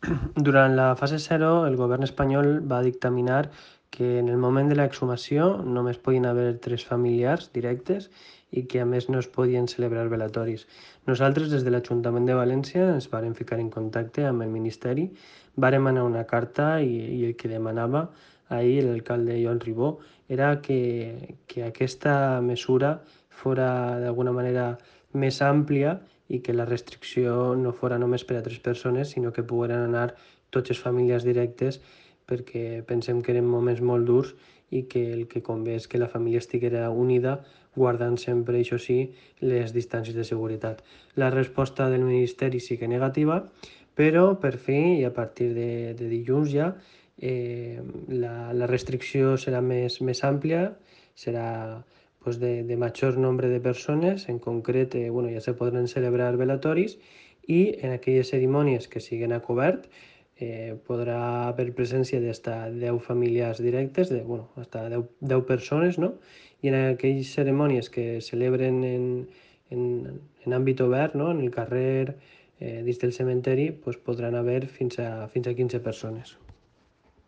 Durant la fase 0, el govern espanyol va dictaminar que en el moment de l'exhumació només podien haver 3 familiars directes i que a més no es podien celebrar velatoris. Nosaltres des de l'Ajuntament de València ens vàrem ficar en contacte amb el Ministeri, vàrem anar una carta i el que demanava ahir l'alcalde Joan Ribó era que aquesta mesura fora d'alguna manera més àmplia i que la restricció no fora només per a 3 persones, sinó que pogueren anar tots les famílies directes perquè pensem que eren moments molt durs i que el que convé és que la família estiguera unida guardant sempre, això sí, les distàncies de seguretat. La resposta del Ministeri sí que negativa, però per fi i a partir de dilluns ja la restricció serà més àmplia, serà pues, de major nombre de persones, en concret bueno, ja se podran celebrar velatoris i en aquelles cerimònies que siguin a cobert podrà haver presència d'hasta 10 famílies directes, bueno, hasta 10 persones, no? I en aquelles cerimònies que celebren en àmbit obert, no? En el carrer, dins del cementeri, pues podran haver fins a 15 persones.